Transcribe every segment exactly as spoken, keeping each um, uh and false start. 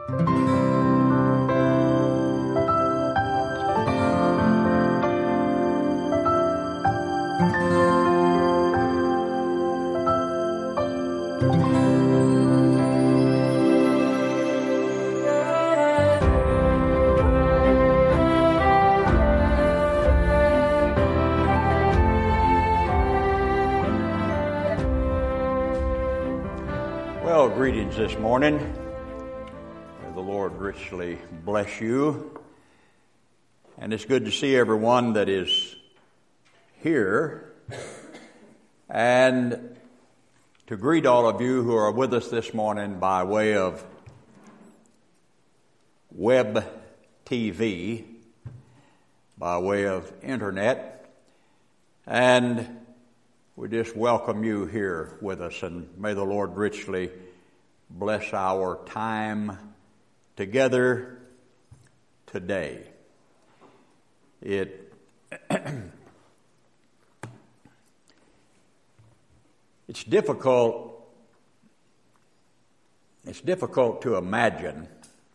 Well, greetings this morning. May the Lord richly bless you. And it's good to see everyone that is here. And to greet all of you who are with us this morning by way of web T V, by way of internet. And we just welcome you here with us, and may the Lord richly bless our time together today. It it's difficult it's difficult to imagine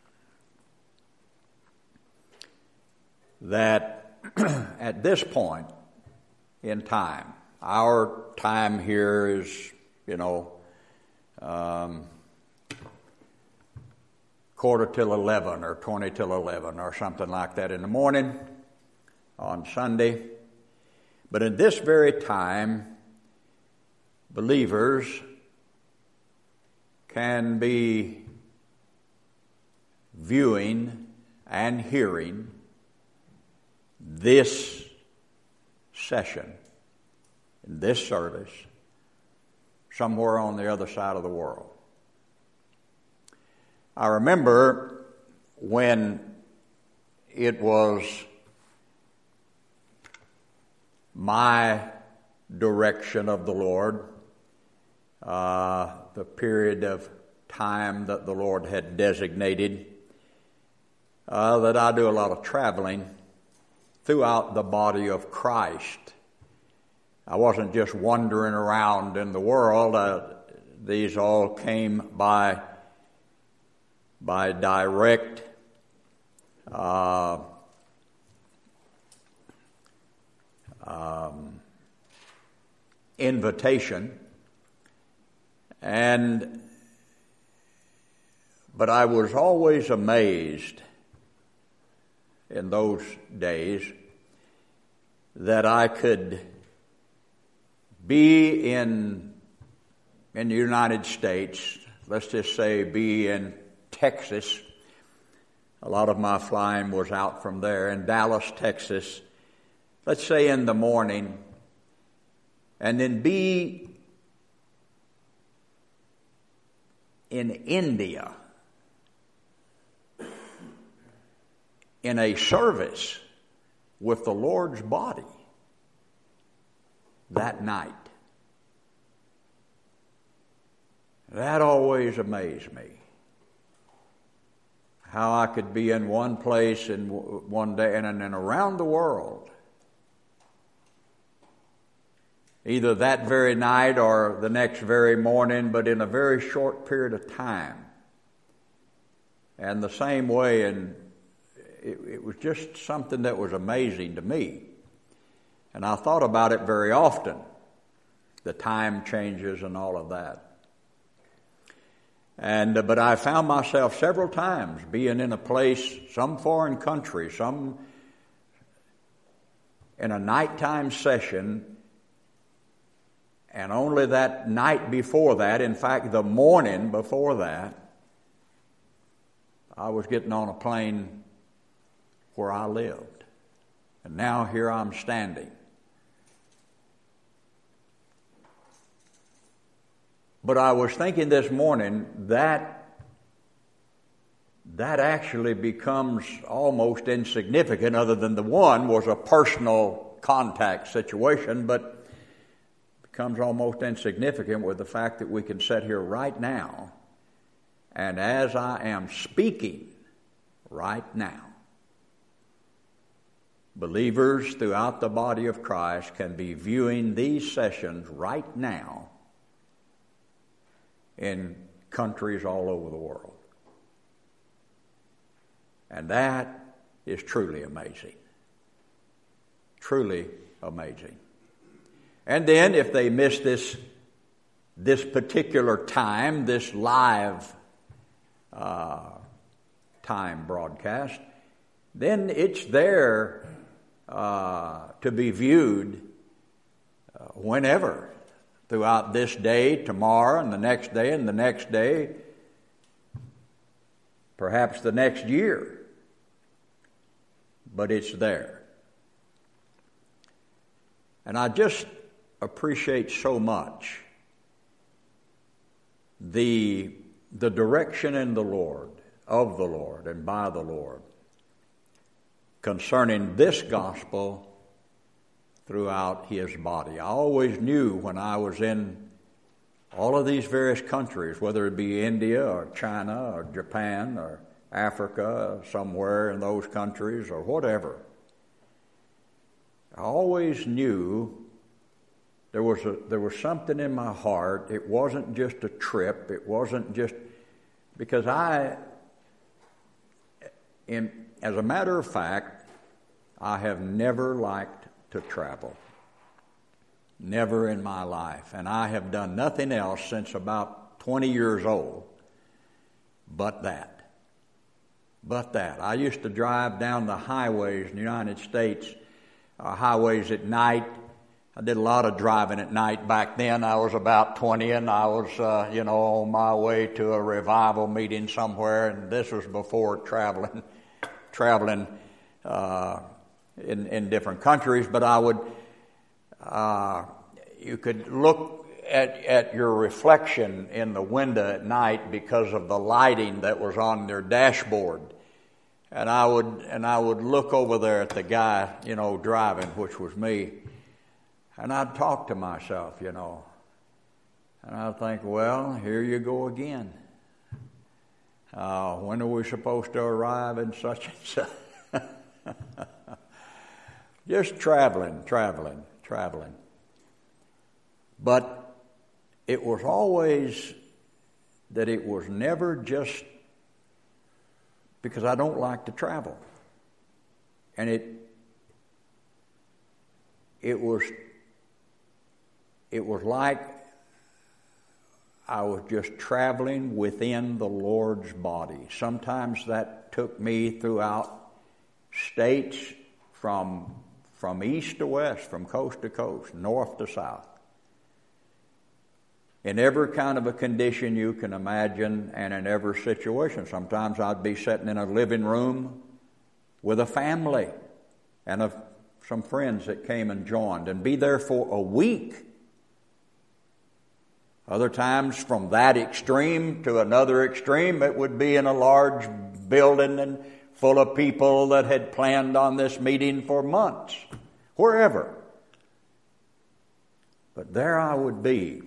that at this point in time, our time here is, you know, um, quarter till eleven or twenty till eleven or something like that in the morning on Sunday. But in this very time, believers can be viewing and hearing this session, this service, somewhere on the other side of the world. I remember when it was my direction of the Lord, uh, the period of time that the Lord had designated, uh, that I do a lot of traveling throughout the body of Christ. I wasn't just wandering around in the world. Uh, these all came by by direct uh, um, invitation, and but I was always amazed in those days that I could be in in the United States, let's just say be in Texas. A lot of my flying was out from there in Dallas, Texas, let's say in the morning, and then be in India in a service with the Lord's body that night. That always amazed me. How I could be in one place in one day and then around the world, either that very night or the next very morning, but in a very short period of time. And the same way, and it, it was just something that was amazing to me. And I thought about it very often, the time changes and all of that. And uh, but I found myself several times being in a place, some foreign country, some in a nighttime session, and only that night before that, in fact, the morning before that, I was getting on a plane where I lived. And now here I'm standing. But I was thinking this morning that that actually becomes almost insignificant, other than the one was a personal contact situation, but becomes almost insignificant with the fact that we can sit here right now, and as I am speaking right now, believers throughout the body of Christ can be viewing these sessions right now in countries all over the world. And that is truly amazing. Truly amazing. And then if they miss this, this particular time, this live uh, time broadcast, then it's there uh, to be viewed uh, whenever, throughout this day, tomorrow, and the next day, and the next day, perhaps the next year. But it's there. And I just appreciate so much the, the direction in the Lord, of the Lord, and by the Lord concerning this gospel throughout His body. I always knew when I was in all of these various countries, whether it be India or China or Japan or Africa, somewhere in those countries or whatever, I always knew there was a, there was something in my heart. It wasn't just a trip. It wasn't just because I, in as a matter of fact, I have never liked to travel. Never in my life. And I have done nothing else since about twenty years old but that. But that. I used to drive down the highways in the United States, uh, highways at night. I did a lot of driving at night back then. I was about twenty, and I was, uh, you know, on my way to a revival meeting somewhere, and this was before traveling, traveling uh, in, in different countries. But I would, uh, you could look at, at your reflection in the window at night because of the lighting that was on their dashboard. And I would, and I would look over there at the guy, you know, driving, which was me. And I'd talk to myself, you know. And I'd think, well, here you go again. Uh, when are we supposed to arrive in such and such? Just traveling, traveling, traveling. But it was always that it was never just because I don't like to travel. And it it was it was like I was just traveling within the Lord's body. Sometimes that took me throughout states from from east to west, from coast to coast, north to south. In every kind of a condition you can imagine and in every situation. Sometimes I'd be sitting in a living room with a family and a, some friends that came and joined and be there for a week. Other times from that extreme to another extreme, it would be in a large building and full of people that had planned on this meeting for months, wherever. But there I would be.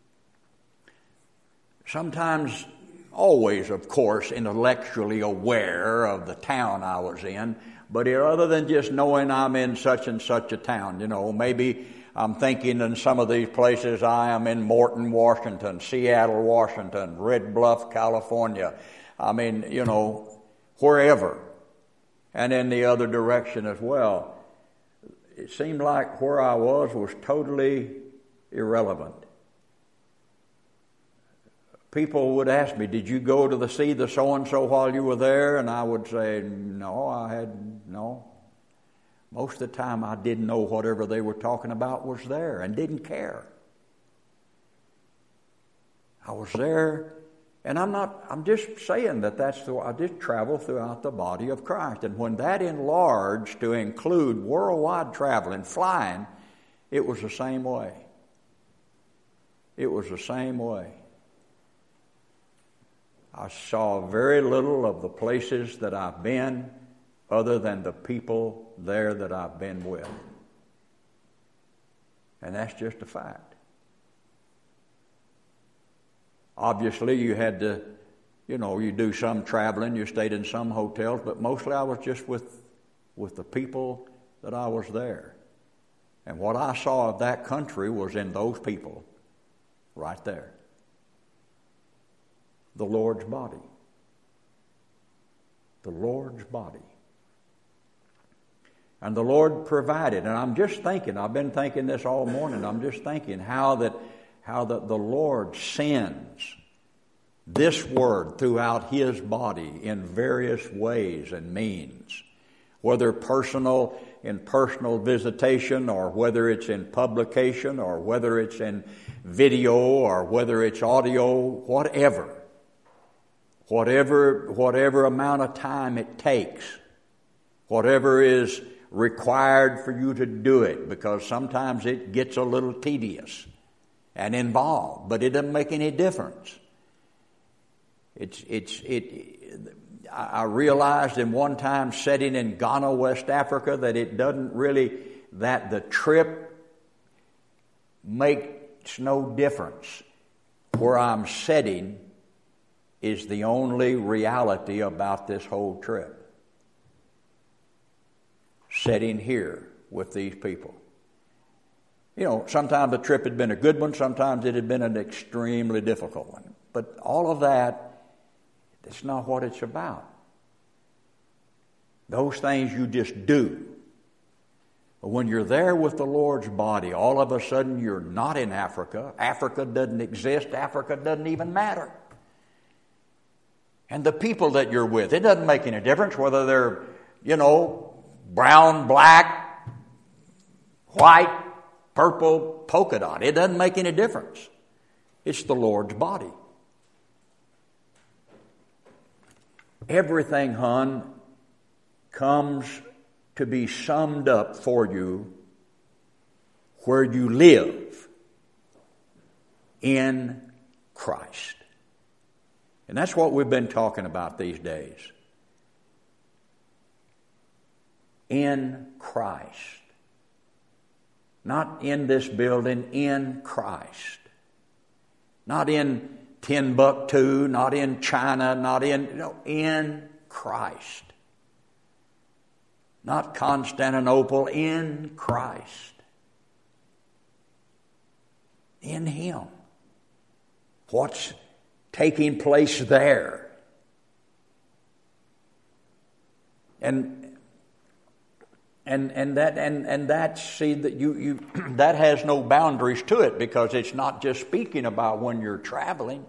Sometimes, always, of course, intellectually aware of the town I was in, but other than just knowing I'm in such and such a town, you know, maybe I'm thinking in some of these places I am in Morton, Washington, Seattle, Washington, Red Bluff, California. I mean, you know, wherever. And in the other direction as well. It seemed like where I was was totally irrelevant. People would ask me, did you go to the see the so-and-so while you were there? And I would say, no, I had, no. Most of the time I didn't know whatever they were talking about was there and didn't care. I was there, and I'm not, I'm just saying that that's the, I did travel throughout the body of Christ. And when that enlarged to include worldwide traveling, flying, it was the same way. It was the same way. I saw very little of the places that I've been other than the people there that I've been with. And that's just a fact. Obviously, you had to, you know, you do some traveling, you stayed in some hotels, but mostly I was just with, with the people that I was there. And what I saw of that country was in those people right there. The Lord's body. The Lord's body. And the Lord provided. And I'm just thinking, I've been thinking this all morning, I'm just thinking how that how that the Lord sends this word throughout His body in various ways and means. Whether personal, in personal visitation, or whether it's in publication, or whether it's in video, or whether it's audio, whatever. Whatever, whatever amount of time it takes. Whatever is required for you to do it, because sometimes it gets a little tedious and involved, but it doesn't make any difference. It's, it's, it, I realized in one time sitting in Ghana, West Africa, that it doesn't really, that the trip makes no difference. Where I'm sitting is the only reality about this whole trip. Sitting here with these people. You know, sometimes the trip had been a good one, sometimes it had been an extremely difficult one. But all of that, that's not what it's about. Those things you just do. But when you're there with the Lord's body, all of a sudden you're not in Africa. Africa doesn't exist. Africa doesn't even matter. And the people that you're with, it doesn't make any difference whether they're, you know, brown, black, white, purple, polka dot. It doesn't make any difference. It's the Lord's body. Everything, hon, comes to be summed up for you where you live in Christ. And that's what we've been talking about these days. In Christ. Not in this building, in Christ. Not in Timbuktu, not in China, not in, no, in Christ. Not Constantinople, in Christ. In Him. What's taking place there? And And and that and and that see that you you that has no boundaries to it, because it's not just speaking about when you're traveling.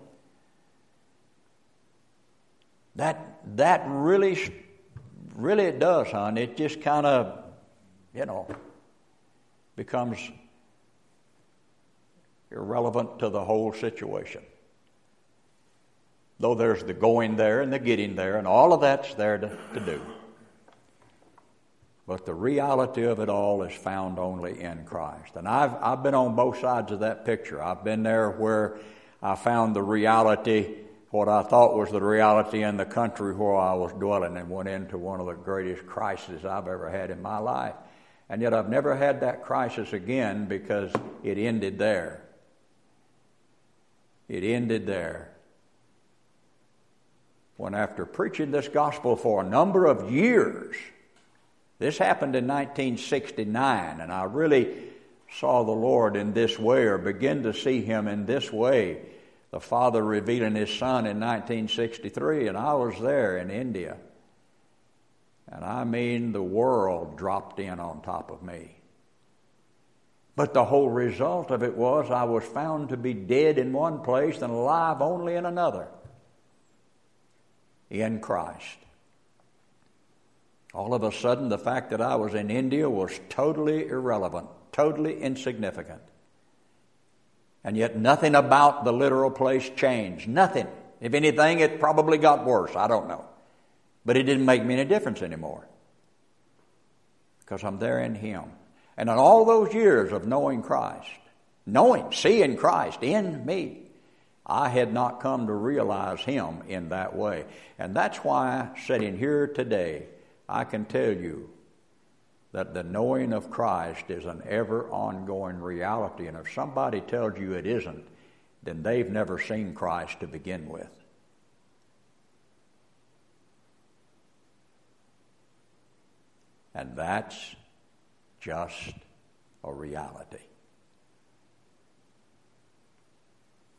That that really really it does, hon. It just kind of, you know, becomes irrelevant to the whole situation. Though there's the going there and the getting there, and all of that's there to, to do. But the reality of it all is found only in Christ. And I've I've been on both sides of that picture. I've been there where I found the reality, what I thought was the reality in the country where I was dwelling, and went into one of the greatest crises I've ever had in my life. And yet I've never had that crisis again, because it ended there. It ended there. When, after preaching this gospel for a number of years, this happened in nineteen sixty-nine, and I really saw the Lord in this way, or began to see Him in this way. The Father revealing His Son in nineteen sixty-three, and I was there in India. And I mean, the world dropped in on top of me. But the whole result of it was I was found to be dead in one place and alive only in another. In Christ. All of a sudden, the fact that I was in India was totally irrelevant, totally insignificant. And yet nothing about the literal place changed. Nothing. If anything, it probably got worse. I don't know. But it didn't make me any difference anymore. Because I'm there in Him. And in all those years of knowing Christ, knowing, seeing Christ in me, I had not come to realize Him in that way. And that's why, sitting here today, I can tell you that the knowing of Christ is an ever ongoing reality. And if somebody tells you it isn't, then they've never seen Christ to begin with. And that's just a reality.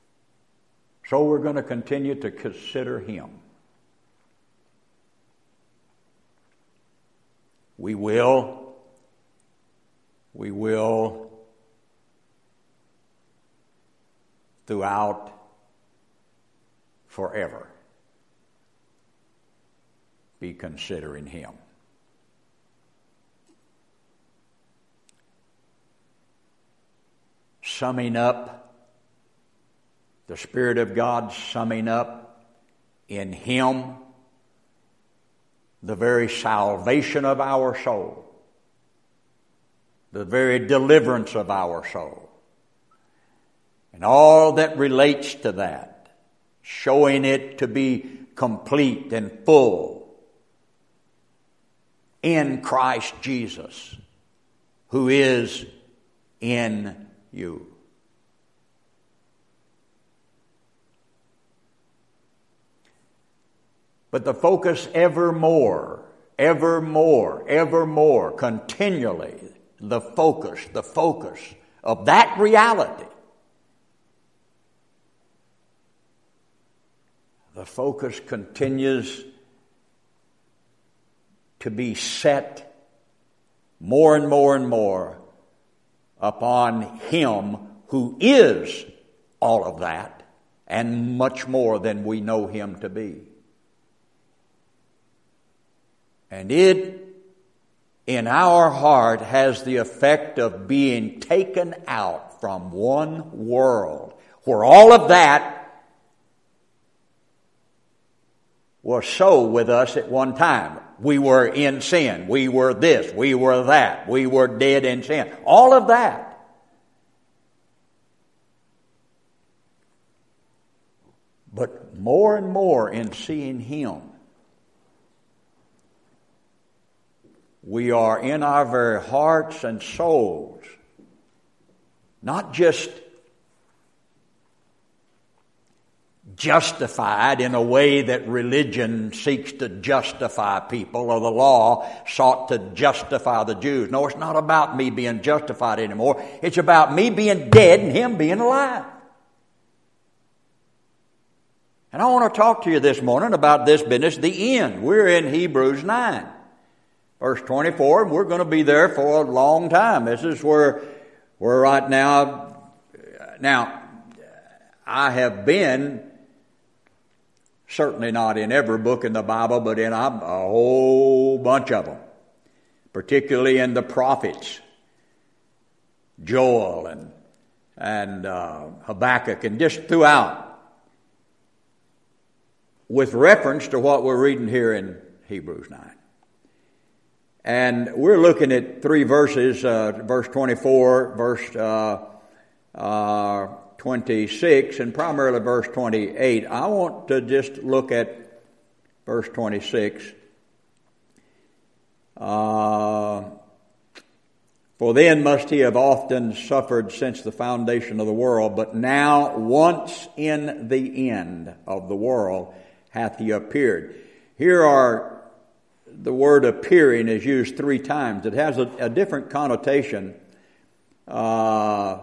So we're going to continue to consider Him. we will, we will throughout forever be considering Him. Summing up, the Spirit of God summing up in Him the very salvation of our soul, the very deliverance of our soul, and all that relates to that, showing it to be complete and full in Christ Jesus, who is in you. But the focus evermore, evermore, evermore, continually, the focus, the focus of that reality, the focus continues to be set more and more and more upon Him who is all of that and much more than we know Him to be. And it, in our heart, has the effect of being taken out from one world where all of that was so with us at one time. We were in sin. We were this. We were that. We were dead in sin. All of that. But more and more in seeing Him, we are in our very hearts and souls not just justified in a way that religion seeks to justify people, or the law sought to justify the Jews. No, it's not about me being justified anymore. It's about me being dead and Him being alive. And I want to talk to you this morning about this business, the end. We're in Hebrews nine. Verse twenty-four, and we're going to be there for a long time. This is where we're right now. Now, I have been, certainly not in every book in the Bible, but in a, a whole bunch of them, particularly in the prophets, Joel and, and uh, Habakkuk, and just throughout, with reference to what we're reading here in Hebrews nine. And we're looking at three verses, uh, verse twenty-four, verse uh, uh, twenty-six, and primarily verse twenty-eight. I want to just look at verse twenty-six. Uh, For then must He have often suffered since the foundation of the world, but now once in the end of the world hath He appeared. Here are the word appearing is used three times. It has a, a different connotation. Uh,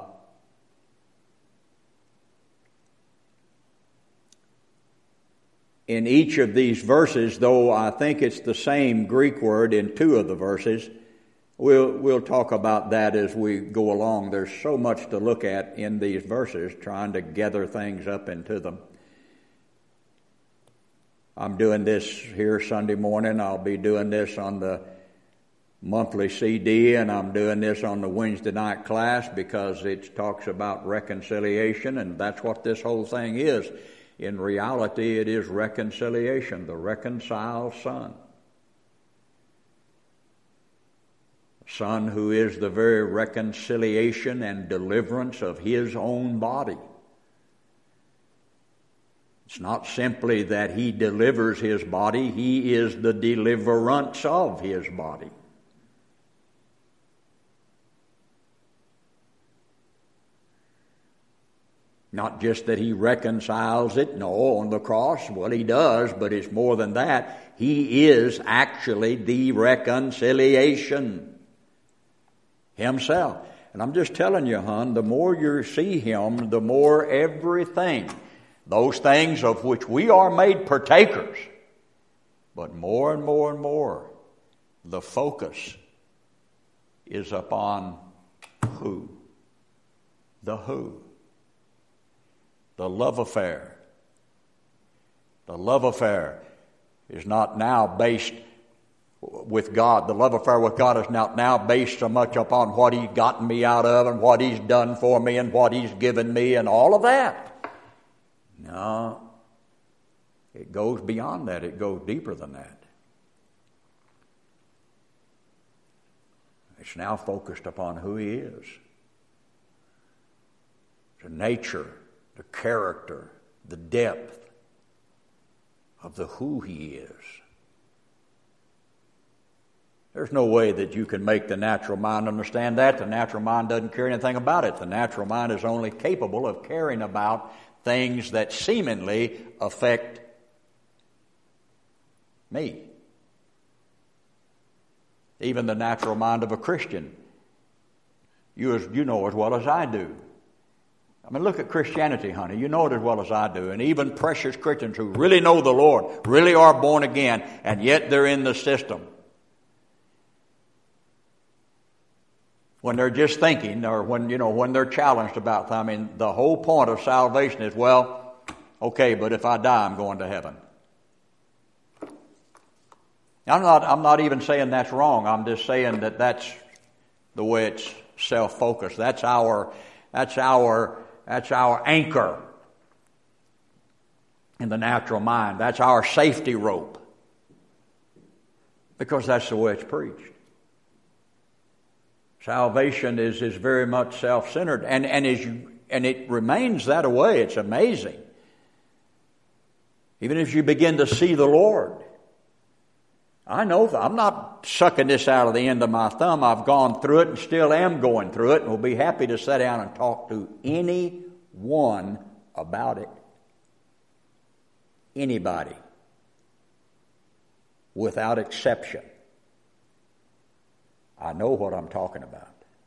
in each of these verses, though I think it's the same Greek word in two of the verses. We'll, we'll talk about that as we go along. There's so much to look at in these verses, trying to gather things up into them. I'm doing this here Sunday morning. I'll be doing this on the monthly C D, and I'm doing this on the Wednesday night class because it talks about reconciliation, and that's what this whole thing is. In reality, it is reconciliation, the reconciled Son. Son who is the very reconciliation and deliverance of His own body. It's not simply that He delivers His body, He is the deliverance of His body. Not just that He reconciles it, no, on the cross, well, He does, but it's more than that. He is actually the reconciliation Himself. And I'm just telling you, hon, the more you see Him, the more everything, those things of which we are made partakers, but more and more and more, the focus is upon who? The who. The love affair. The love affair is not now based with God. The love affair with God is not now based so much upon what He's gotten me out of and what He's done for me and what He's given me and all of that. No. It goes beyond that. It goes deeper than that. It's now focused upon who He is. The nature, the character, the depth of the who He is. There's no way that you can make the natural mind understand that. The natural mind doesn't care anything about it. The natural mind is only capable of caring about things that seemingly affect me. Even the natural mind of a Christian, you, as, you know as well as I do. I mean, look at Christianity, honey. You know it as well as I do. And even precious Christians who really know the Lord, really are born again, and yet they're in the system. When they're just thinking, or when, you know, when they're challenged about that, I mean, the whole point of salvation is, well, okay, but if I die, I'm going to heaven. I'm not, I'm not even saying that's wrong. I'm just saying that that's the way it's self-focused. That's our, that's our, that's our anchor in the natural mind. That's our safety rope. Because that's the way it's preached. Salvation is, is very much self-centered, and, and, is, and it remains that way. It's amazing. Even as you begin to see the Lord. I know that I'm not sucking this out of the end of my thumb. I've gone through it and still am going through it, and will be happy to sit down and talk to anyone about it. Anybody. Without exception. I know what I'm talking about.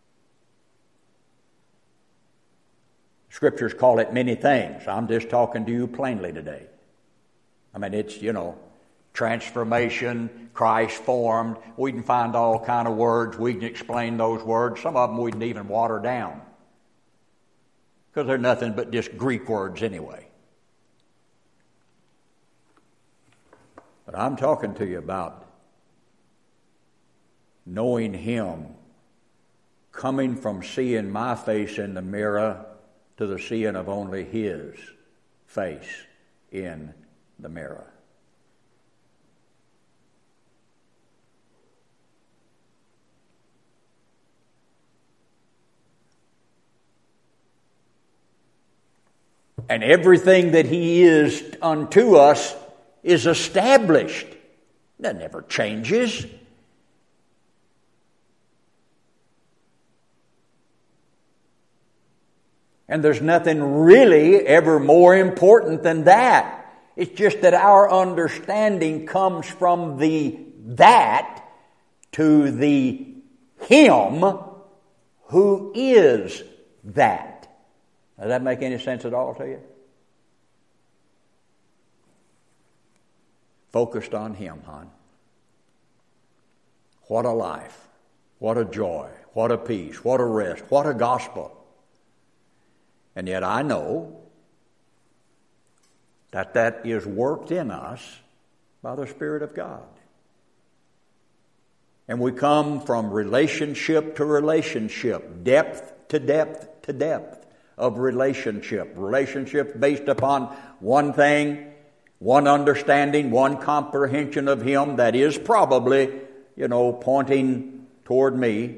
Scriptures call it many things. I'm just talking to you plainly today. I mean, it's, you know, transformation, Christ formed. We can find all kind of words. We can explain those words. Some of them we can even water down. Because they're nothing but just Greek words anyway. But I'm talking to you about knowing Him, coming from seeing my face in the mirror to the seeing of only His face in the mirror. And everything that He is unto us is established. That never changes. And there's nothing really ever more important than that. It's just that our understanding comes from the that to the Him who is that. Does that make any sense at all to you? Focused on Him, hon. What a life. What a joy. What a peace. What a rest. What a gospel. And yet I know that that is worked in us by the Spirit of God. And we come from relationship to relationship, depth to depth to depth of relationship. Relationship based upon one thing, one understanding, one comprehension of Him that is probably, you know, pointing toward me.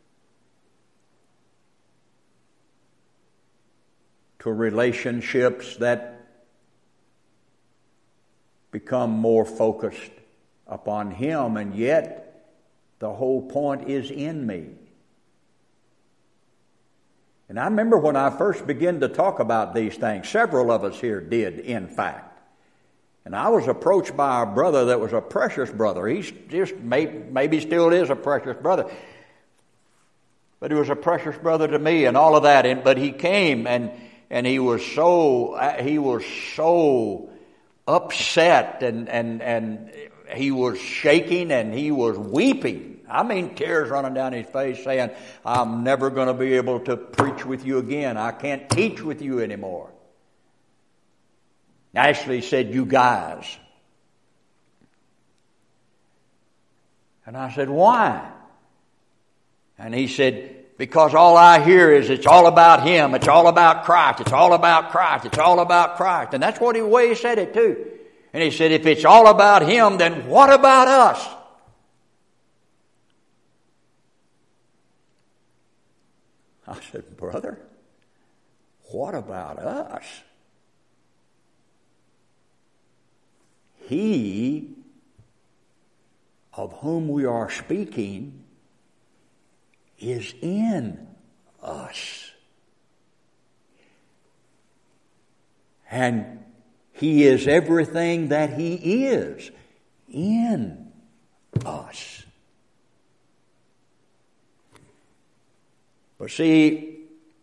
To relationships that become more focused upon Him, and yet the whole point is in me. And I remember when I first began to talk about these things, several of us here did, in fact. And I was approached by a brother that was a precious brother. He's just maybe, maybe still is a precious brother. But he was a precious brother to me and all of that. And, but he came and And he was so he was so upset and and and he was shaking and he was weeping. I mean, tears running down his face saying, I'm never going to be able to preach with you again. I can't teach with you anymore. Actually said, you guys. And I said, why? And he said, because all I hear is it's all about him. It's all about Christ. It's all about Christ. It's all about Christ. And that's what the way he said it too. And he said, if it's all about him, then what about us? I said, brother, what about us? He of whom we are speaking is in us. And he is everything that he is in us. But see,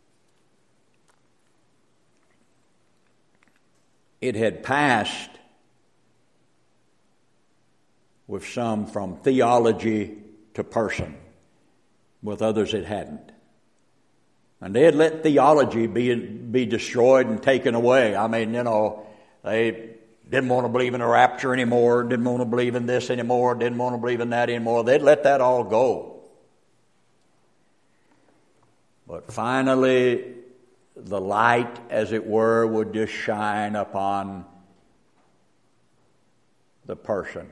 it had passed with some from theology to person. With others it hadn't. And they had let theology be, be destroyed and taken away. I mean, you know, they didn't want to believe in a rapture anymore, didn't want to believe in this anymore, didn't want to believe in that anymore. They'd let that all go. But finally, the light, as it were, would just shine upon the person.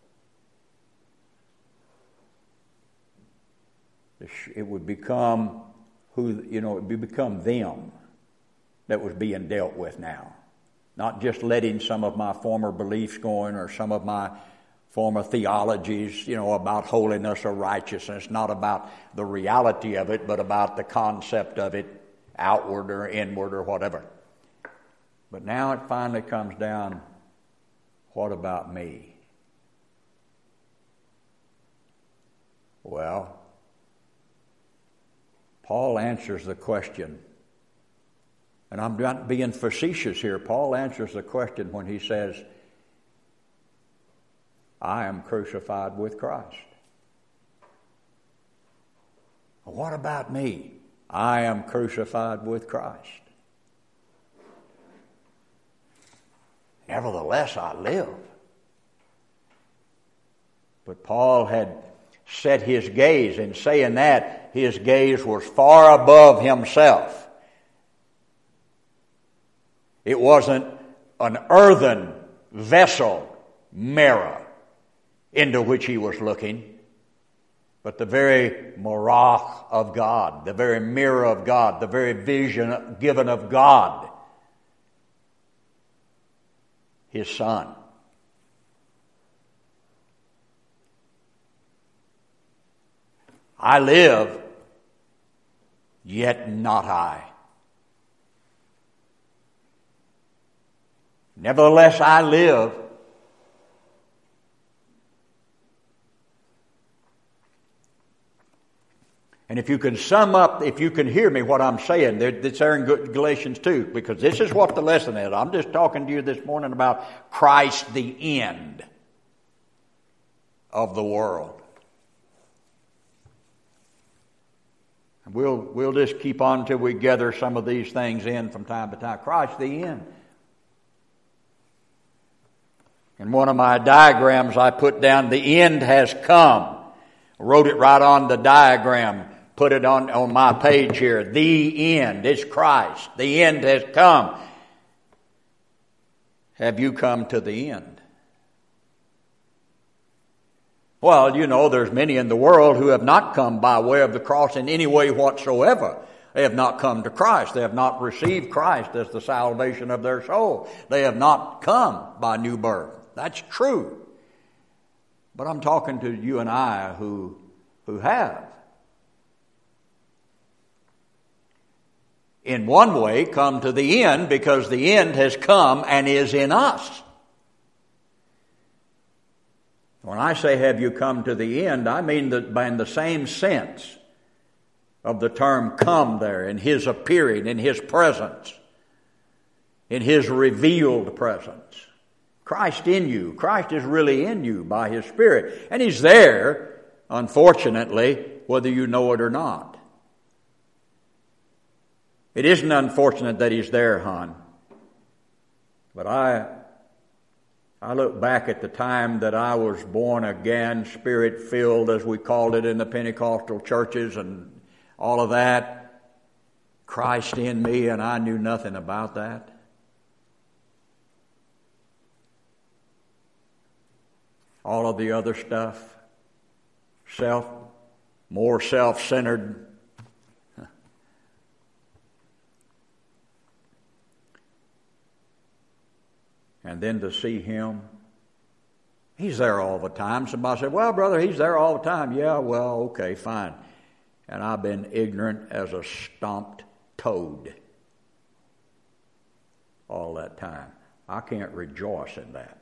It would become who, you know, it would become them that was being dealt with now. Not just letting some of my former beliefs go in or some of my former theologies, you know, about holiness or righteousness, not about the reality of it, but about the concept of it, outward or inward or whatever. But now it finally comes down, what about me? Well, Paul answers the question, and I'm not being facetious here. Paul answers the question when he says, I am crucified with Christ. What about me? I am crucified with Christ. Nevertheless, I live. But Paul had set his gaze, in saying that, his gaze was far above himself. It wasn't an earthen vessel mirror into which he was looking, but the very marach of God, the very mirror of God, the very vision given of God, his Son. I live, yet not I. Nevertheless, I live. And if you can sum up, if you can hear me what I'm saying, it's there in Galatians two, because this is what the lesson is. I'm just talking to you this morning about Christ, the end of the world. We'll, we'll just keep on until we gather some of these things in from time to time. Christ, the end. In one of my diagrams, I put down, the end has come. I wrote it right on the diagram, put it on, on my page here. The end. It's Christ. The end has come. Have you come to the end? Well, you know, there's many in the world who have not come by way of the cross in any way whatsoever. They have not come to Christ. They have not received Christ as the salvation of their soul. They have not come by new birth. That's true. But I'm talking to you and I who, who have. In one way, come to the end, because the end has come and is in us. When I say have you come to the end, I mean that in the same sense of the term come there, in his appearing, in his presence, in his revealed presence. Christ in you. Christ is really in you by His Spirit. And He's there, unfortunately, whether you know it or not. It isn't unfortunate that He's there, hon. But I, I look back at the time that I was born again, Spirit-filled, as we called it in the Pentecostal churches and all of that. Christ in me, and I knew nothing about that. All of the other stuff, self, more self-centered. And then to see Him, He's there all the time. Somebody said, well, brother, He's there all the time. Yeah, well, okay, fine. And I've been ignorant as a stomped toad all that time. I can't rejoice in that.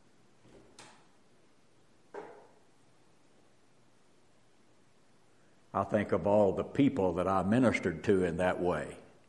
I think of all the people that I ministered to in that way.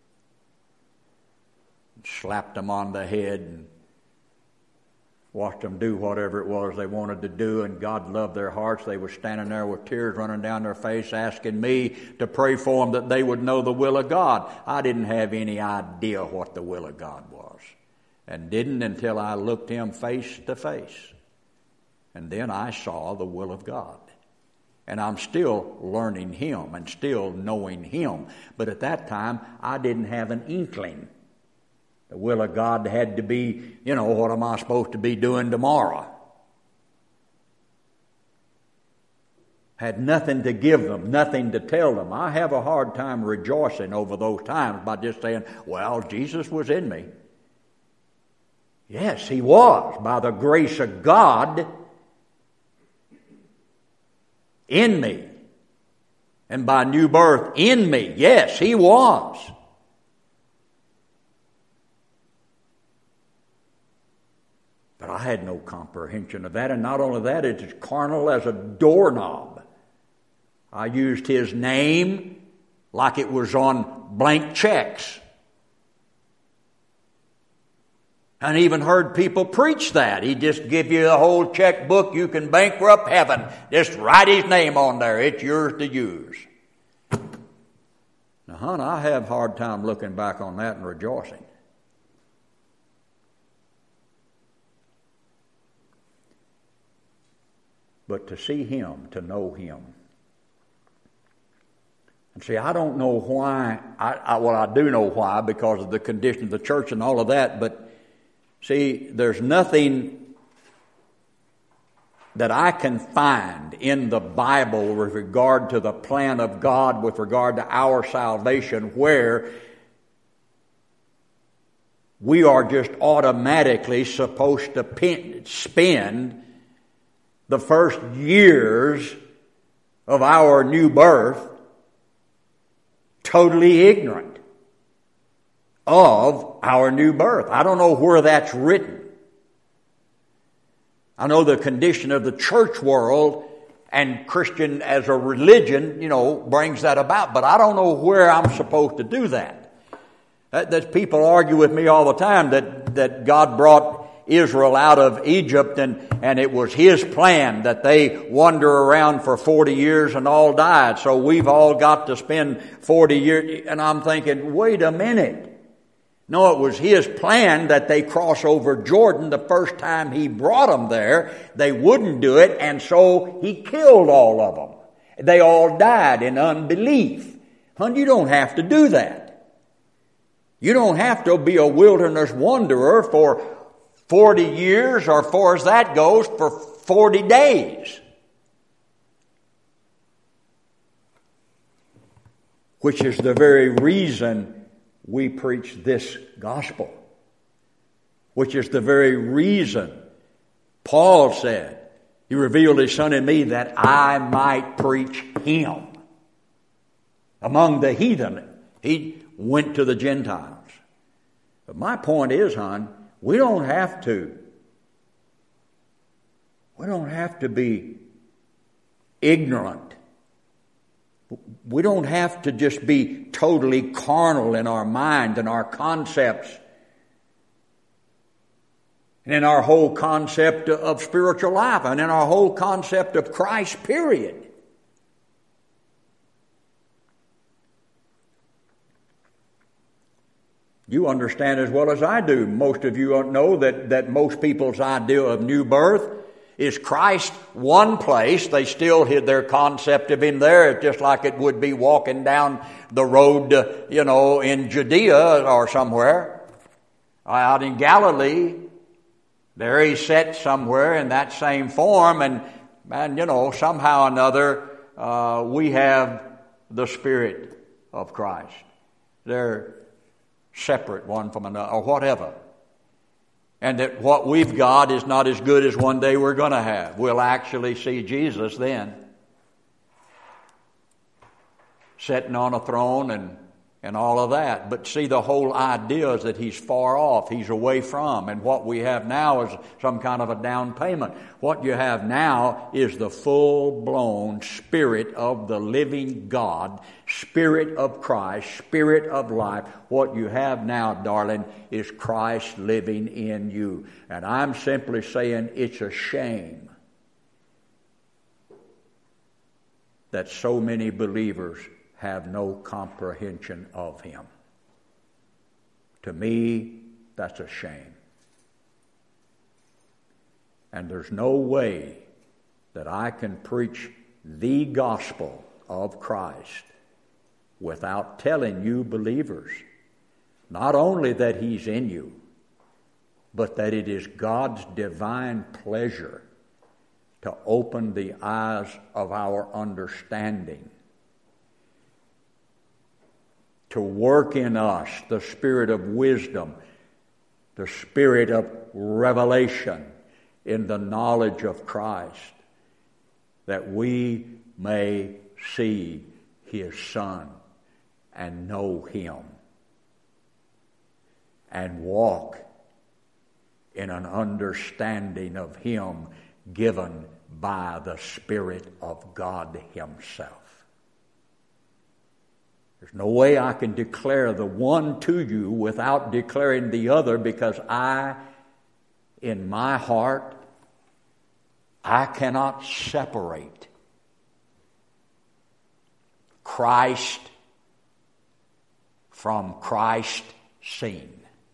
Slapped them on the head and watched them do whatever it was they wanted to do, and God loved their hearts. They were standing there with tears running down their face asking me to pray for them that they would know the will of God. I didn't have any idea what the will of God was, and didn't until I looked Him face to face. And then I saw the will of God. And I'm still learning Him and still knowing Him. But at that time, I didn't have an inkling. The will of God had to be, you know, what am I supposed to be doing tomorrow? Had nothing to give them, nothing to tell them. I have a hard time rejoicing over those times by just saying, well, Jesus was in me. Yes, He was, by the grace of God in me. And by new birth in me. Yes, He was. But I had no comprehension of that. And not only that, it's as carnal as a doorknob. I used His name like it was on blank checks. And even heard people preach that. He just give you a whole checkbook. You can bankrupt heaven. Just write His name on there. It's yours to use. Now, hon, I have a hard time looking back on that and rejoicing. But to see Him, to know Him. And see, I don't know why. I, I, well, I do know why, because of the condition of the church and all of that. But see, there's nothing that I can find in the Bible with regard to the plan of God, with regard to our salvation, where we are just automatically supposed to pin, spend the first years of our new birth totally ignorant of our new birth. I don't know where that's written. I know the condition of the church world and Christian as a religion, you know, brings that about, but I don't know where I'm supposed to do that. That, that people argue with me all the time that, that God brought Israel out of Egypt and, and it was His plan that they wander around for forty years and all died. So we've all got to spend forty years. And I'm thinking, wait a minute. No, it was His plan that they cross over Jordan the first time He brought them there. They wouldn't do it, and so He killed all of them. They all died in unbelief. Honey, you don't have to do that. You don't have to be a wilderness wanderer for forty years, or far as that goes, for forty days. Which is the very reason we preach this gospel. Which is the very reason Paul said, He revealed His Son in me that I might preach Him among the heathen. He went to the Gentiles. But my point is, hon, we don't have to. We don't have to be ignorant. We don't have to just be totally carnal in our mind and our concepts. and in our whole concept of spiritual life, and in our whole concept of Christ, period. You understand as well as I do. Most of you know that, that most people's idea of new birth is Christ one place. They still had their concept of Him there, just like it would be walking down the road, uh, you know, in Judea or somewhere. Out in Galilee, there He's set somewhere in that same form, and, and you know, somehow or another, uh, we have the Spirit of Christ. They're separate one from another, or whatever. And that what we've got is not as good as one day we're going to have. We'll actually see Jesus then, sitting on a throne and, and all of that. But see, the whole idea is that He's far off, He's away from. And what we have now is some kind of a down payment. What you have now is the full-blown Spirit of the living God, Spirit of Christ, Spirit of life. What you have now, darling, is Christ living in you. And I'm simply saying it's a shame that so many believers have no comprehension of Him. To me, that's a shame. And there's no way that I can preach the gospel of Christ without telling you believers, not only that He's in you, but that it is God's divine pleasure to open the eyes of our understanding, to work in us the spirit of wisdom, the spirit of revelation in the knowledge of Christ, that we may see His Son and know Him and walk in an understanding of Him given by the Spirit of God Himself. There's no way I can declare the one to you without declaring the other, because I, in my heart, I cannot separate Christ from Christ seen.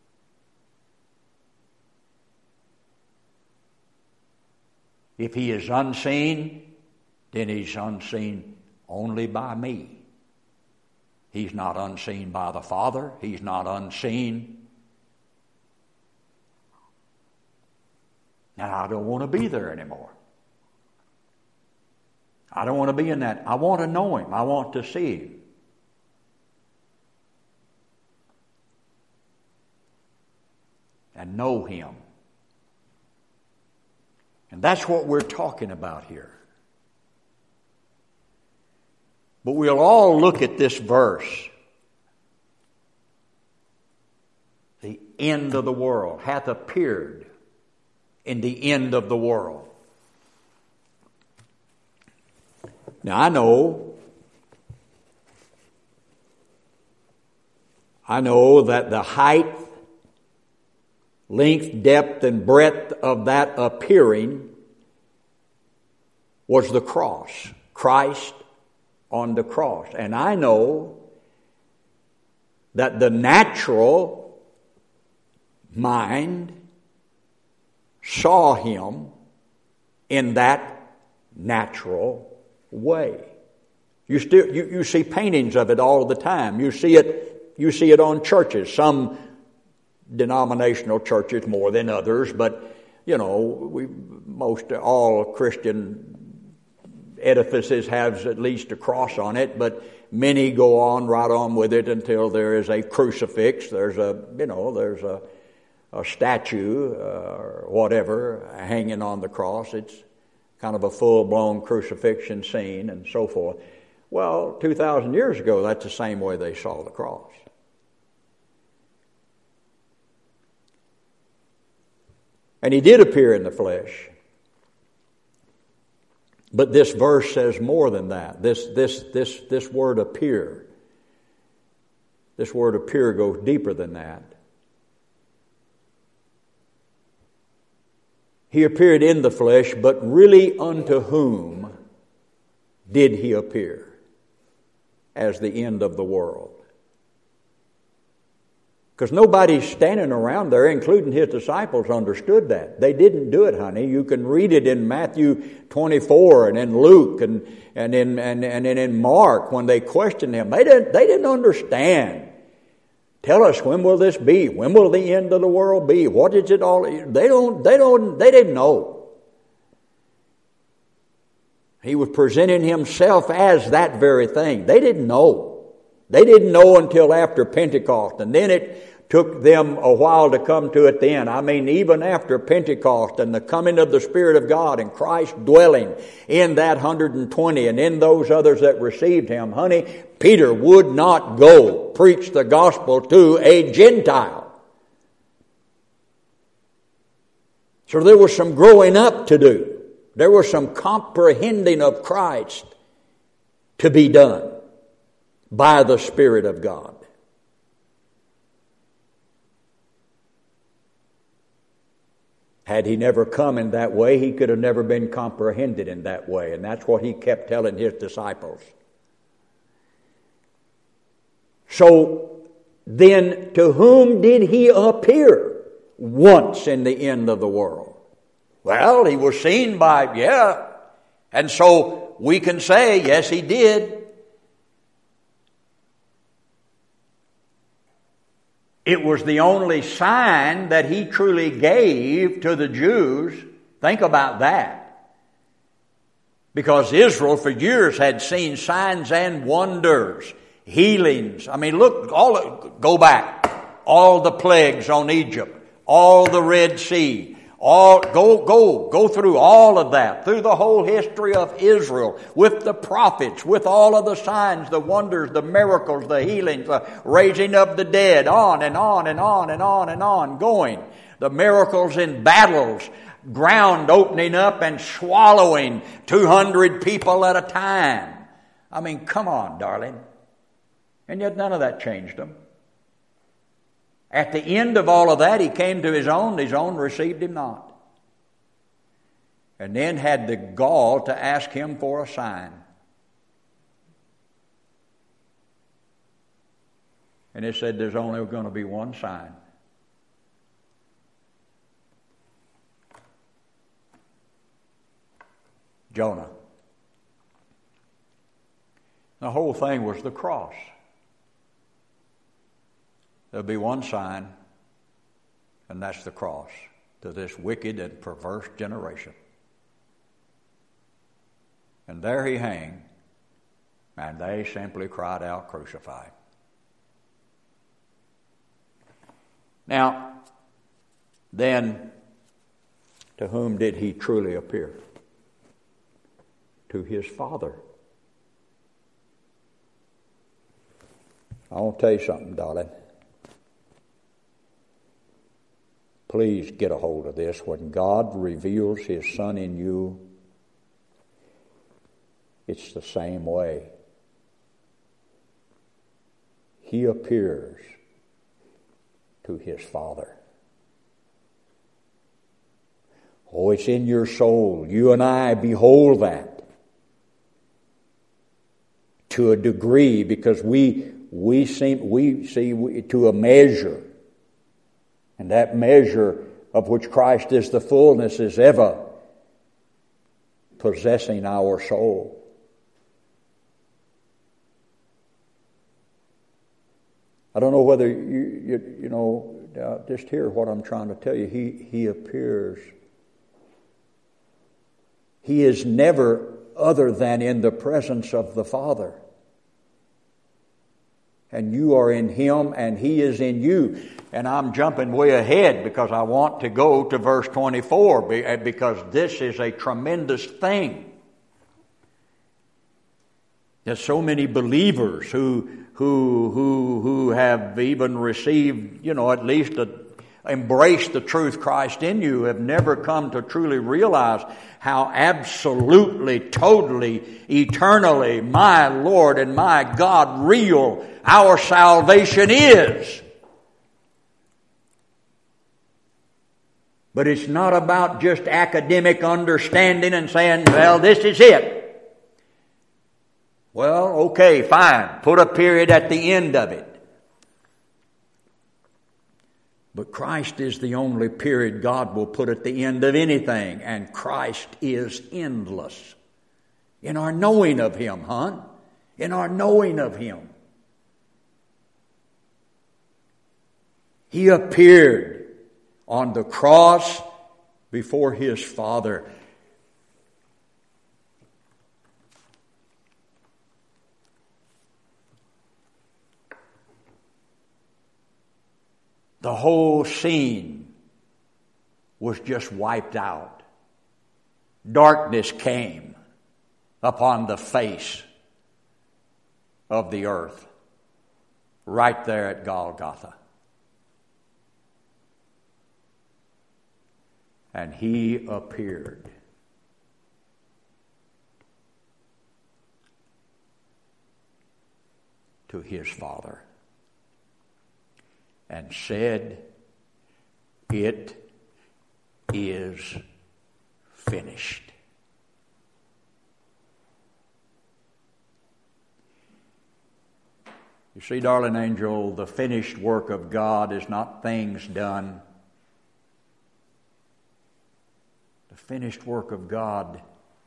If He is unseen, then He's unseen only by me. He's not unseen by the Father. He's not unseen. And I don't want to be there anymore. I don't want to be in that. I want to know Him. I want to see Him. And know Him. And that's what we're talking about here. But we'll all look at this verse. The end of the world hath appeared in the end of the world. Now I know, I know that the height, length, depth, and breadth of that appearing was the cross. Christ on the cross. And I know that the natural mind saw Him in that natural way. You still you, you see paintings of it all the time. You see it you see it on churches. Some denominational churches more than others, but you know, we most all Christian edifices have at least a cross on it, but many go on right on with it until there is a crucifix. There's a you know there's a a statue uh, or whatever hanging on the cross. It's kind of a full-blown crucifixion scene and so forth. Well, two thousand years ago, that's the same way they saw the cross. And He did appear in the flesh. But this verse says more than that. This, this, this, this word appear. This word appear goes deeper than that. He appeared in the flesh, but really unto whom did he appear as the end of the world? Because nobody standing around there, including his disciples, understood that. They didn't do it, honey. You can read it in Matthew twenty-four and in Luke and, and, in, and, and in Mark when they questioned him. They didn't, they didn't understand. Tell us, when will this be? When will the end of the world be? What is it all? They don't, they don't, they didn't know. He was presenting himself as that very thing. They didn't know. They didn't know until after Pentecost. And then it took them a while to come to it then. I mean, even after Pentecost and the coming of the Spirit of God and Christ dwelling in that one hundred twenty and in those others that received him, honey, Peter would not go preach the gospel to a Gentile. So there was some growing up to do. There was some comprehending of Christ to be done by the Spirit of God. Had he never come in that way, he could have never been comprehended in that way. And that's what he kept telling his disciples. So then, to whom did he appear once in the end of the world? Well, he was seen by, yeah. And so we can say, yes, he did. It was the only sign that he truly gave to the Jews. Think about that. Because Israel for years had seen signs and wonders, healings. I mean, look, all go back. All the plagues on Egypt, all the Red Sea, all go go go through all of that, through the whole history of Israel, with the prophets, with all of the signs, the wonders, the miracles, the healings, the raising of the dead, on and on and on and on and on going. The miracles in battles, ground opening up and swallowing two hundred people at a time. I mean, come on, darling. And yet none of that changed him. At the end of all of that, he came to his own. His own received him not. And then had the gall to ask him for a sign. And it said there's only going to be one sign. Jonah. The whole thing was the cross. There'll be one sign, and that's the cross to this wicked and perverse generation. And there he hung, and they simply cried out, "Crucify." Now, then, to whom did he truly appear? To his Father. I want to tell you something, darling. Please get a hold of this. When God reveals his Son in you, it's the same way. He appears to his Father. Oh, it's in your soul. You and I behold that to a degree, because we we seem we see we, to a measure. And that measure of which Christ is the fullness is ever possessing our soul. I don't know whether you, you, you know, uh, just hear what I'm trying to tell you. He, he appears. He is never other than in the presence of the Father. And you are in him and he is in you. And I'm jumping way ahead because I want to go to verse twenty-four, because this is a tremendous thing. There's so many believers who who who who have even received, you know, at least a, embraced the truth Christ in you, have never come to truly realize how absolutely, totally, eternally my Lord and my God real our salvation is. But it's not about just academic understanding and saying, well, this is it. Well, okay, fine. Put a period at the end of it. But Christ is the only period God will put at the end of anything. And Christ is endless. In our knowing of Him, hon. In our knowing of Him. He appeared on the cross before His Father. The whole scene was just wiped out. Darkness came upon the face of the earth, right there at Golgotha. And He appeared. To His Father and said, "It is finished." You see, darling angel, the finished work of God is not things done. The finished work of God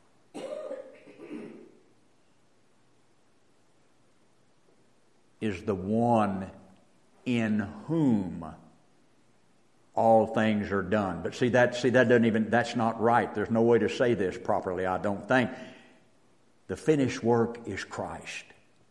is the one in whom all things are done. But see that see that doesn't even that's not right. There's no way to say this properly, I don't think. The finished work is Christ.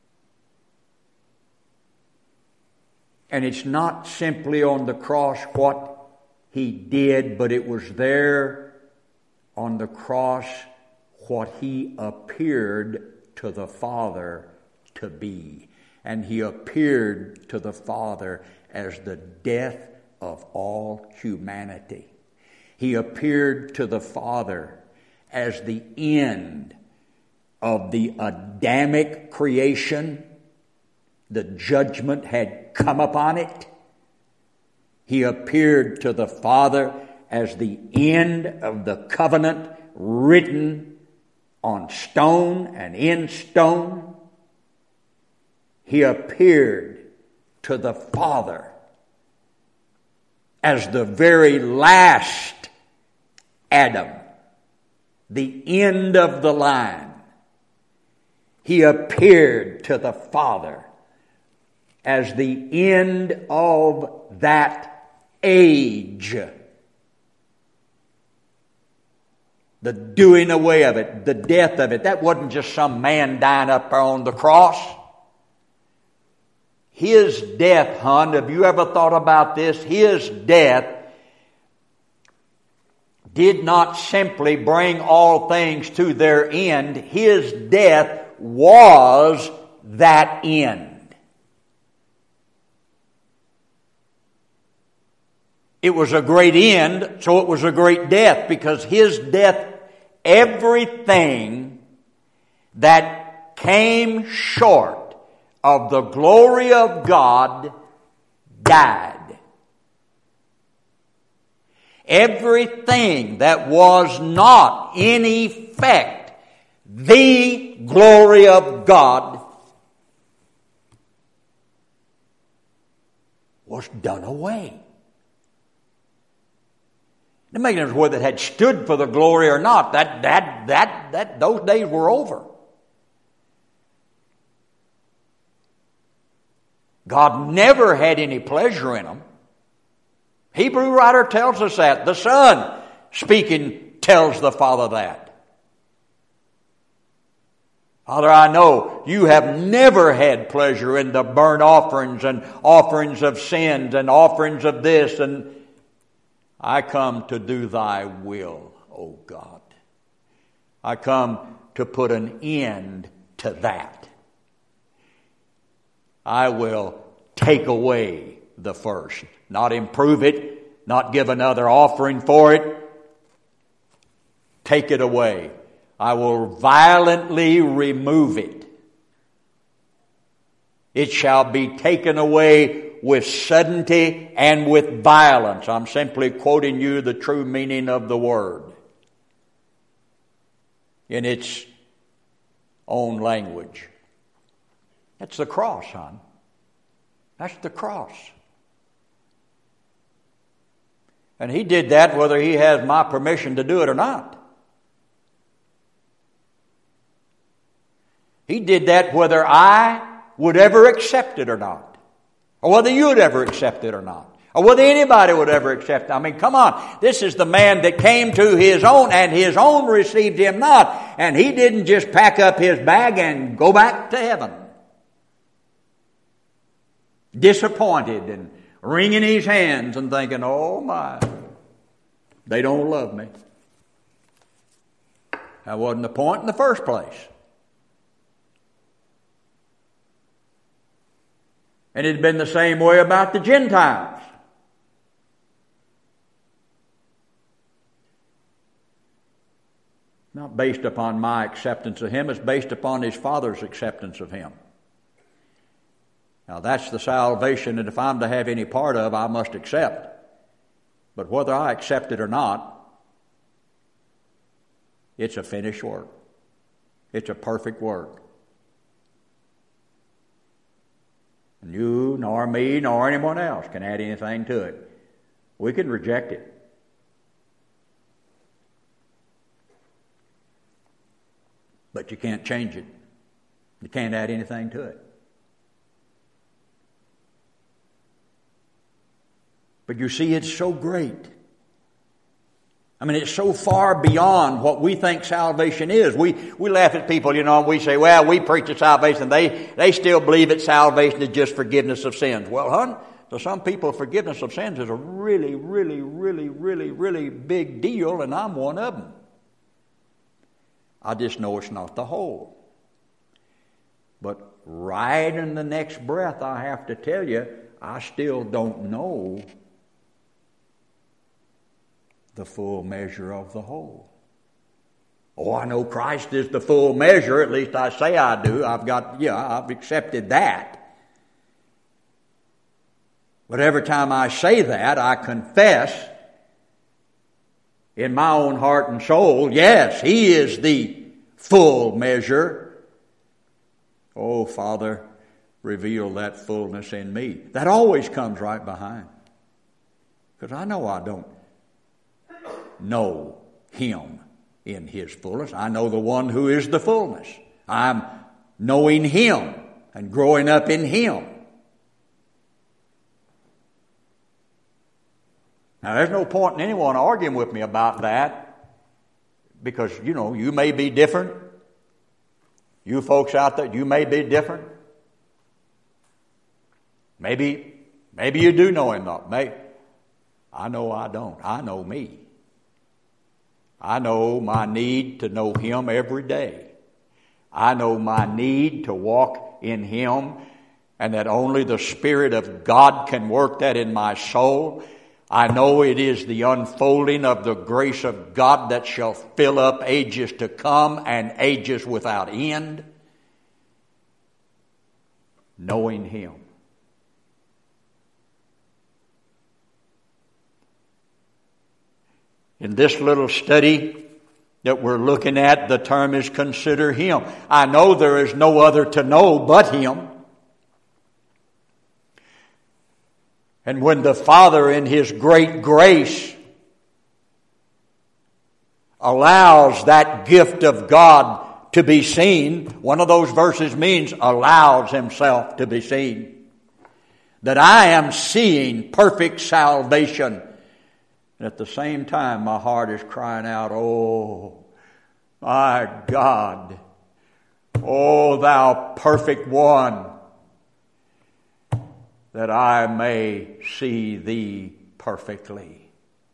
And it's not simply on the cross what He did, but it was there on the cross what He appeared to the Father to be. And He appeared to the Father as the death of all humanity. He appeared to the Father as the end of the Adamic creation. The judgment had come upon it. He appeared to the Father as the end of the covenant written on stone and in stone. He appeared to the Father as the very last Adam, the end of the line. He appeared to the Father as the end of that age. The doing away of it, the death of it. That wasn't just some man dying up there on the cross. His death, hon, have you ever thought about this? His death did not simply bring all things to their end. His death was that end. It was a great end, so it was a great death, because His death, everything that came short of the glory of God died. Everything that was not in effect the glory of God was done away. The making of whether it had stood for the glory or not, that that that that those days were over. God never had any pleasure in them. Hebrew writer tells us that. The Son, speaking, tells the Father that. Father, I know you have never had pleasure in the burnt offerings and offerings of sins and offerings of this, and I come to do thy will, O God. I come to put an end to that. I will take away the first, not improve it, not give another offering for it. Take it away. I will violently remove it. It shall be taken away with suddenty and with violence. I'm simply quoting you the true meaning of the word in its own language. That's the cross, hon. That's the cross. And he did that whether he has my permission to do it or not. He did that whether I would ever accept it or not. Or whether you would ever accept it or not. Or whether anybody would ever accept it. I mean, come on. This is the man that came to his own and his own received him not. And he didn't just pack up his bag and go back to heaven. Disappointed and wringing his hands and thinking, oh my, they don't love me. That wasn't the point in the first place. And it had been the same way about the Gentiles. Not based upon my acceptance of him, it's based upon his Father's acceptance of him. Now that's the salvation that if I'm to have any part of, I must accept. But whether I accept it or not, it's a finished work. It's a perfect work. And you, nor me, nor anyone else can add anything to it. We can reject it. But you can't change it. You can't add anything to it. But you see, it's so great. I mean, it's so far beyond what we think salvation is. We we laugh at people, you know, and we say, well, we preach a salvation. They, they still believe that salvation is just forgiveness of sins. Well, hon, to some people, forgiveness of sins is a really, really, really, really, really big deal, and I'm one of them. I just know it's not the whole. But right in the next breath, I have to tell you, I still don't know the full measure of the whole. Oh, I know Christ is the full measure. At least I say I do. I've got, yeah, I've accepted that. But every time I say that, I confess in my own heart and soul, yes, He is the full measure. Oh, Father, reveal that fullness in me. That always comes right behind. Because I know I don't know Him in His fullness. I know the one who is the fullness. I'm knowing Him and growing up in Him. Now, there's no point in anyone arguing with me about that because, you know, you may be different. You folks out there, you may be different. Maybe, maybe you do know Him, though. Maybe. I know I don't. I know me. I know my need to know Him every day. I know my need to walk in Him, and that only the Spirit of God can work that in my soul. I know it is the unfolding of the grace of God that shall fill up ages to come and ages without end. Knowing Him. In this little study that we're looking at, the term is consider Him. I know there is no other to know but Him. And when the Father in His great grace allows that gift of God to be seen, one of those verses means allows Himself to be seen. That I am seeing perfect salvation. And at the same time, my heart is crying out, oh, my God, oh, Thou perfect one, that I may see Thee perfectly.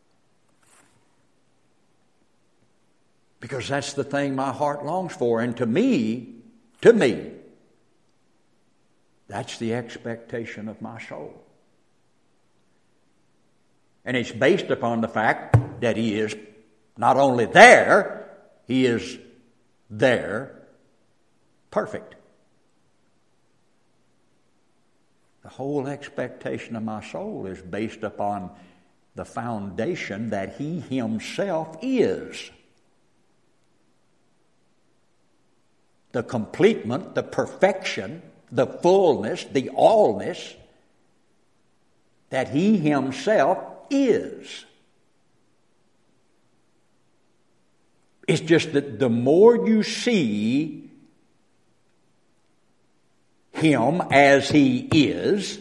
Because that's the thing my heart longs for. And to me, to me, that's the expectation of my soul. And it's based upon the fact that He is not only there, He is there perfect. The whole expectation of my soul is based upon the foundation that He Himself is. The completement, the perfection, the fullness, the allness that He Himself is. It's just that the more you see Him as He is,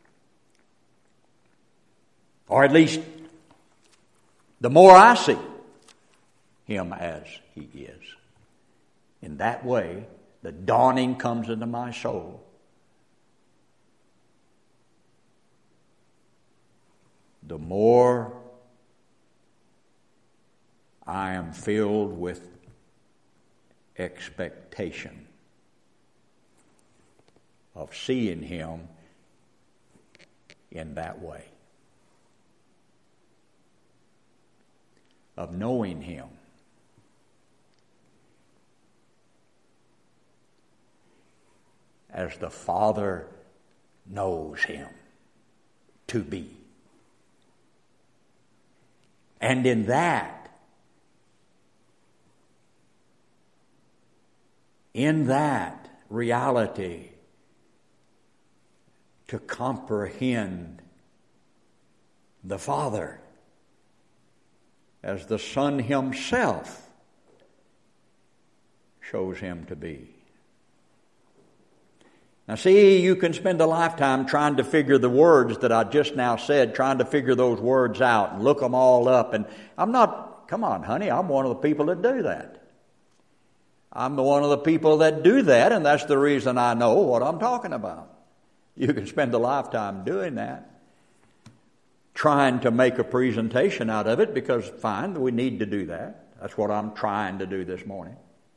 or at least the more I see Him as He is, in that way, the dawning comes into my soul. The more I am filled with expectation of seeing Him in that way, of knowing Him. As the Father knows Him to be. And in that, in that reality, to comprehend the Father as the Son Himself shows Him to be. Now see, you can spend a lifetime trying to figure the words that I just now said, trying to figure those words out and look them all up. And I'm not, come on, honey, I'm one of the people that do that. I'm the one of the people that do that, and that's the reason I know what I'm talking about. You can spend a lifetime doing that, trying to make a presentation out of it, because fine, we need to do that. That's what I'm trying to do this morning.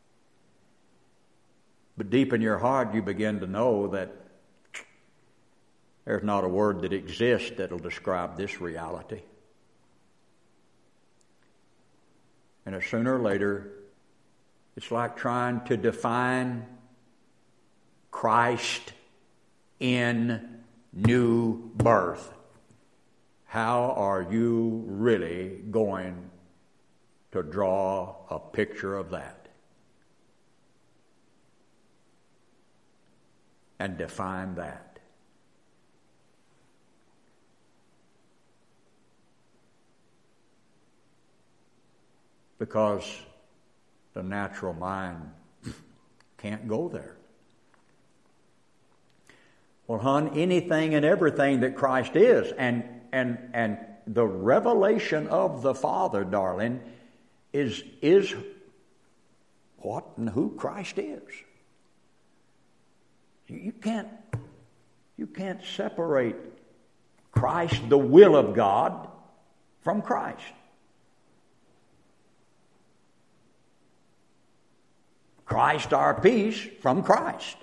But deep in your heart, you begin to know that there's not a word that exists that'll describe this reality. And sooner or later, it's like trying to define Christ in new birth. How are you really going to draw a picture of that? And define that. Because the natural mind can't go there. Well, hon, anything and everything that Christ is, and and and the revelation of the Father, darling, is is what and who Christ is. You can't, you can't separate Christ, the will of God, from Christ. Christ, our peace, from Christ.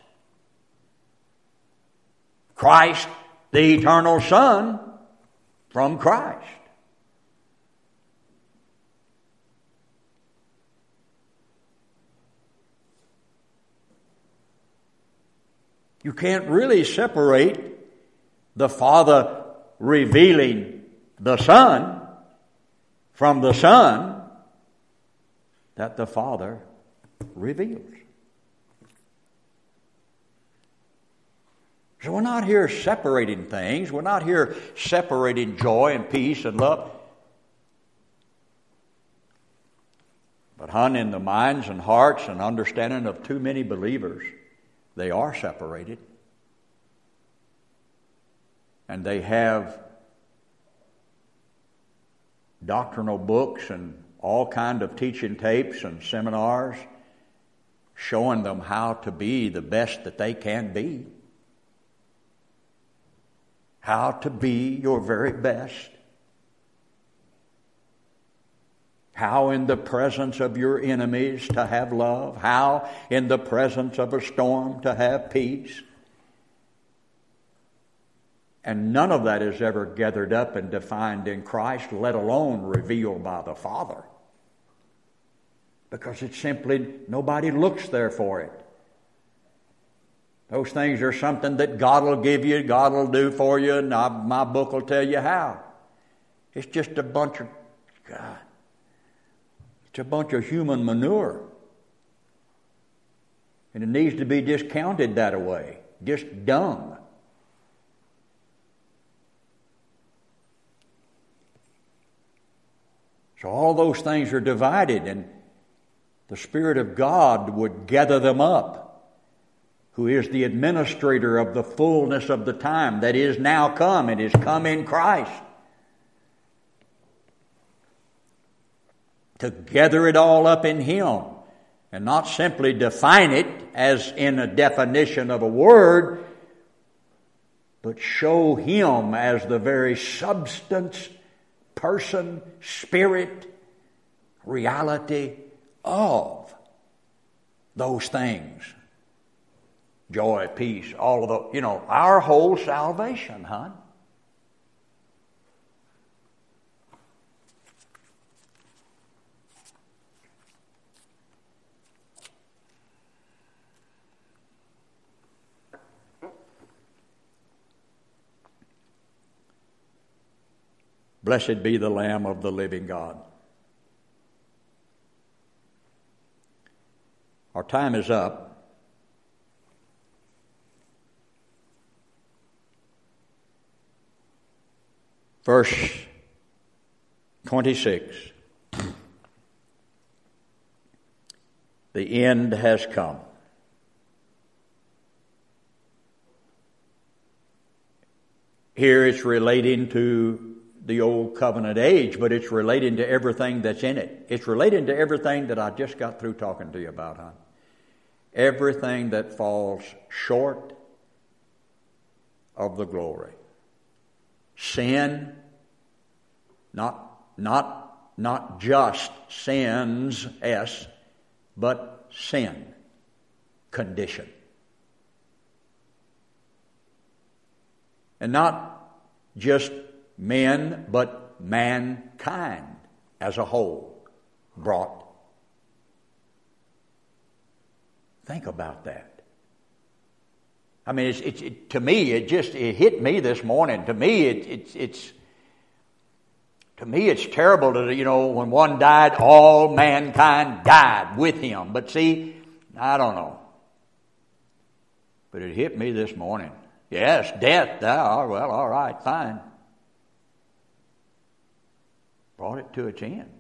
Christ, the eternal Son, from Christ. You can't really separate the Father revealing the Son from the Son that the Father reveals. So we're not here separating things. We're not here separating joy and peace and love. But, hon, in the minds and hearts and understanding of too many believers, they are separated. And they have doctrinal books and all kind of teaching tapes and seminars showing them how to be the best that they can be. How to be your very best. How in the presence of your enemies to have love. How in the presence of a storm to have peace. And none of that is ever gathered up and defined in Christ, let alone revealed by the Father. Because it's simply, nobody looks there for it. Those things are something that God will give you, God will do for you, and I, my book will tell you how. It's just a bunch of, God, it's a bunch of human manure. And it needs to be discounted that way, just dung. So all those things are divided, and the Spirit of God would gather them up, who is the administrator of the fullness of the time that is now come. It is come in Christ. To gather it all up in Him, and not simply define it as in a definition of a word, but show Him as the very substance, person, spirit, reality of those things. Joy, peace, all of the, you know, our whole salvation, hon. Blessed be the Lamb of the living God. Our time is up. Verse twenty-six. The end has come. Here it's relating to the old covenant age, but it's relating to everything that's in it. It's relating to everything that I just got through talking to you about, huh? Everything that falls short of the glory. Sin, not, not, not just sins, S, but sin, condition. And not just men, but mankind as a whole brought. Think about that. I mean, it's, it's it, to me, it just it hit me this morning. To me, it, it's it's to me, it's terrible to you know when one died, all mankind died with him. But see, I don't know. But it hit me this morning. Yes, death. Oh, well, all right, fine. Brought it to its end.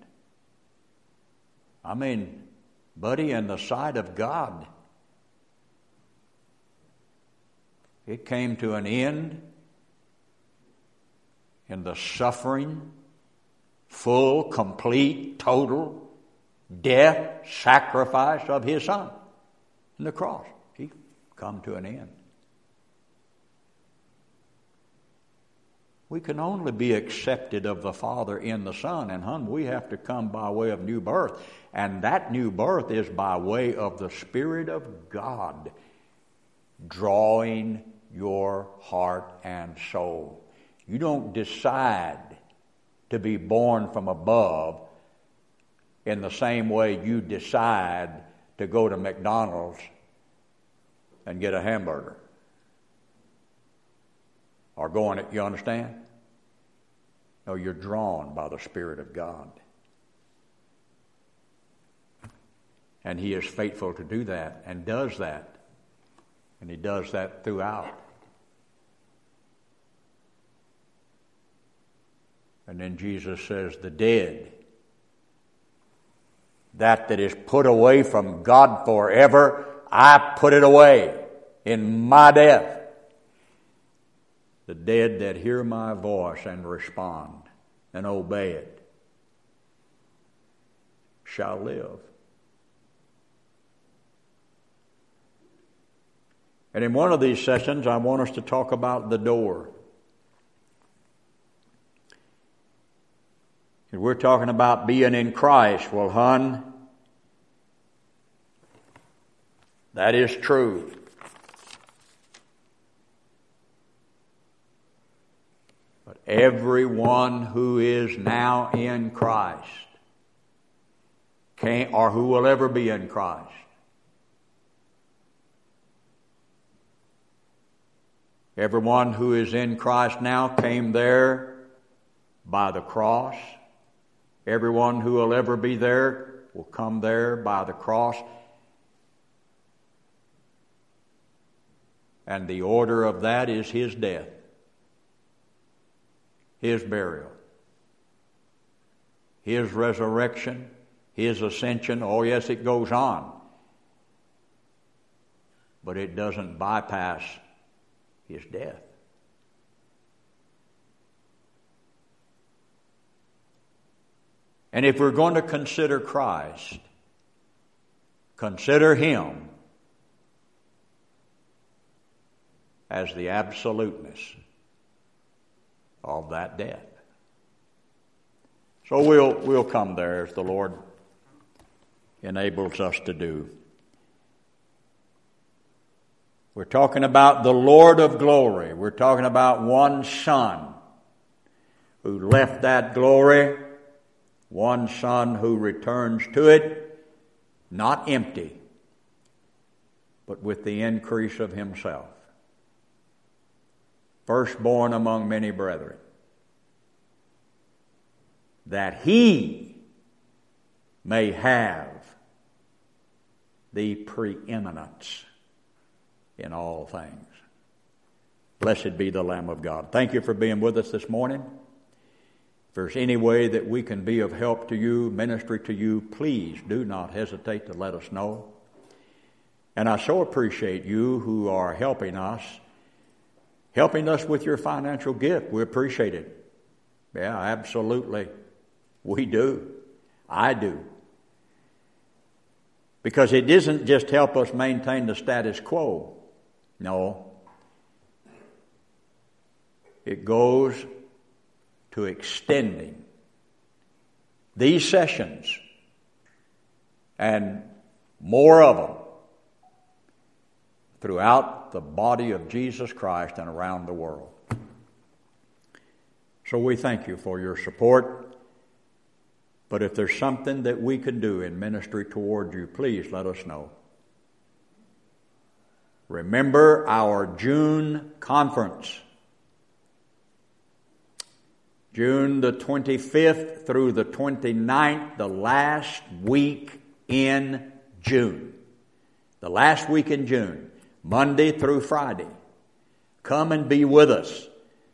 I mean, buddy, in the sight of God, it came to an end in the suffering, full, complete, total death, sacrifice of His Son on the cross. He come to an end. We can only be accepted of the Father in the Son. And, hon, we have to come by way of new birth. And that new birth is by way of the Spirit of God drawing your heart and soul. You don't decide to be born from above in the same way you decide to go to McDonald's and get a hamburger. Or going, you understand? No, you're drawn by the Spirit of God. And He is faithful to do that and does that. And He does that throughout. And then Jesus says, the dead, that that is put away from God forever, I put it away in my death. The dead that hear my voice and respond and obey it shall live. And in one of these sessions, I want us to talk about the door. And we're talking about being in Christ. Well, hon, that is true. But everyone who is now in Christ, can't, or who will ever be in Christ, Everyone who is in Christ now came there by the cross. Everyone who will ever be there will come there by the cross. And the order of that is His death, His burial, His resurrection, His ascension. Oh yes, it goes on. But it doesn't bypass His death. And if we're going to consider Christ, consider Him as the absoluteness of that death. So we'll we'll come there as the Lord enables us to do. We're talking about the Lord of glory. We're talking about one Son who left that glory, one Son who returns to it, not empty, but with the increase of Himself. Firstborn among many brethren, that He may have the preeminence in all things. Blessed be the Lamb of God. Thank you for being with us this morning. If there's any way that we can be of help to you, ministry to you, please do not hesitate to let us know. And I so appreciate you who are helping us, helping us with your financial gift. We appreciate it. Yeah, absolutely. We do. I do. Because it doesn't just help us maintain the status quo. No. It goes to extending these sessions and more of them throughout the body of Jesus Christ and around the world. So we thank you for your support. But if there's something that we can do in ministry toward you, please let us know. Remember our June conference. June the twenty-fifth through the twenty-ninth, the last week in June. The last week in June, Monday through Friday. Come and be with us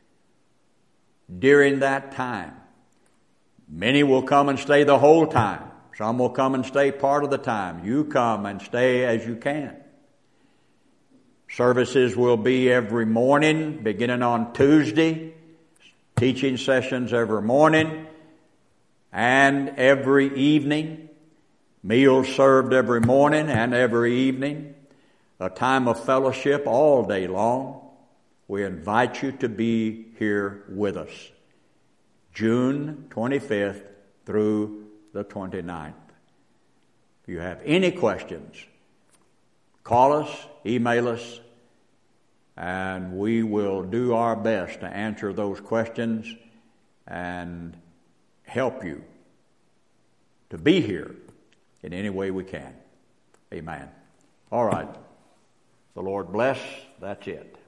during that time. Many will come and stay the whole time. Some will come and stay part of the time. You come and stay as you can. Services will be every morning, beginning on Tuesday. Teaching sessions every morning and every evening. Meals served every morning and every evening. A time of fellowship all day long. We invite you to be here with us. June twenty-fifth through the twenty-ninth. If you have any questions, call us, email us, and we will do our best to answer those questions and help you to be here in any way we can. Amen. All right. The Lord bless. That's it.